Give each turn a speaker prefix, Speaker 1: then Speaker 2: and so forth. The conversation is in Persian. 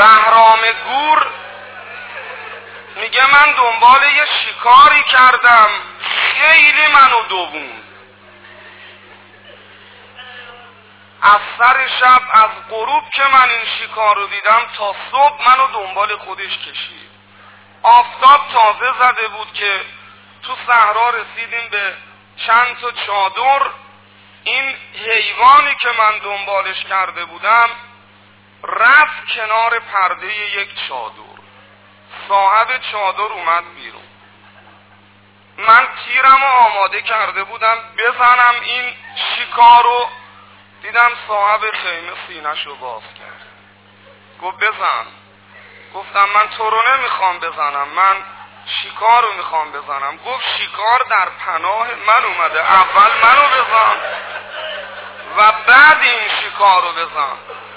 Speaker 1: بهرام گور میگه من دنبال یه شکاری کردم، خیلی منو دووند. از سر شب از غروب که من این شکار رو دیدم تا صبح منو دنبال خودش کشید. آفتاب تازه زده بود که تو صحرا رسیدیم به چند تا چادر. این حیوانی که من دنبالش کرده بودم رفت کنار پرده یک چادر. صاحب چادر اومد بیرون. من تیرم رو آماده کرده بودم بزنم این شکارو، دیدم صاحب خیمه سینه‌شو باز کرد. گفت بزن. گفتم من تو رو نمیخوام بزنم، من شکار رو میخوام بزنم. گفت شکار در پناه من اومده، اول منو بزن و بعد این شکار رو بزن.